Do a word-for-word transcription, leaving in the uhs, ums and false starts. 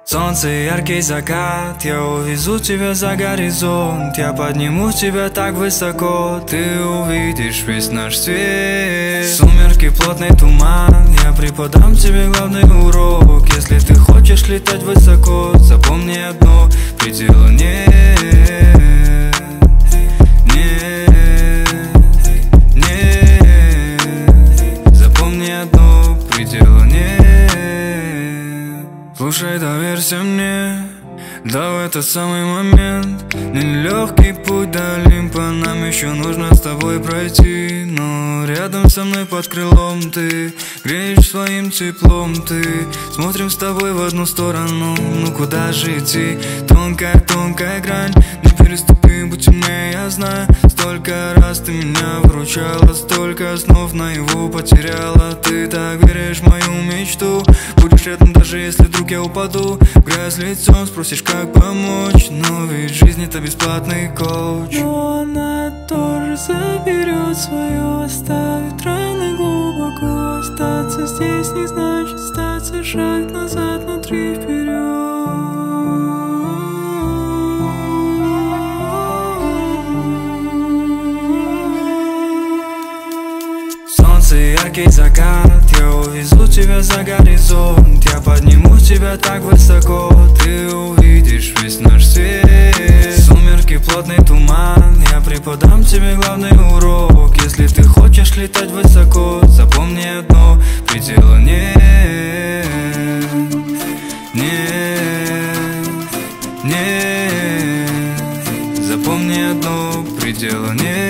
Солнце, яркий закат, я увезу тебя за горизонт. Я подниму тебя так высоко, ты увидишь весь наш свет. Сумерки, плотный туман, я преподам тебе главный урок. Если ты хочешь летать высоко, запомни одно: предела нет, нет, нет. Запомни одно: предела нет. Слушай, доверься мне, да в этот самый момент. Нелегкий путь до Олимпа нам еще нужно с тобой пройти. Но рядом со мной под крылом ты греешь своим теплом. Ты смотрим с тобой в одну сторону, ну куда же идти? Тонкая, тонкая грань, не переступи, будь умнее, я знаю. Столько раз ты меня выручала, столько снов наяву потеряла. Ты так веришь в мою мечту, будешь рядом даже если вдруг я упаду. В грязь лицом спросишь, как помочь, но ведь жизнь это бесплатный коуч. Но она тоже заберет свое, оставит раны глубоко. Остаться здесь не значит остаться, шаг назад, но три вперед. Солнце, яркий закат, я увезу тебя за горизонт. Я подниму тебя так высоко, ты увидишь весь наш свет. Сумерки, плотный туман, я преподам тебе главный урок. Если ты хочешь летать высоко, запомни одно: предела нет, нет, нет. Запомни одно: предела нет.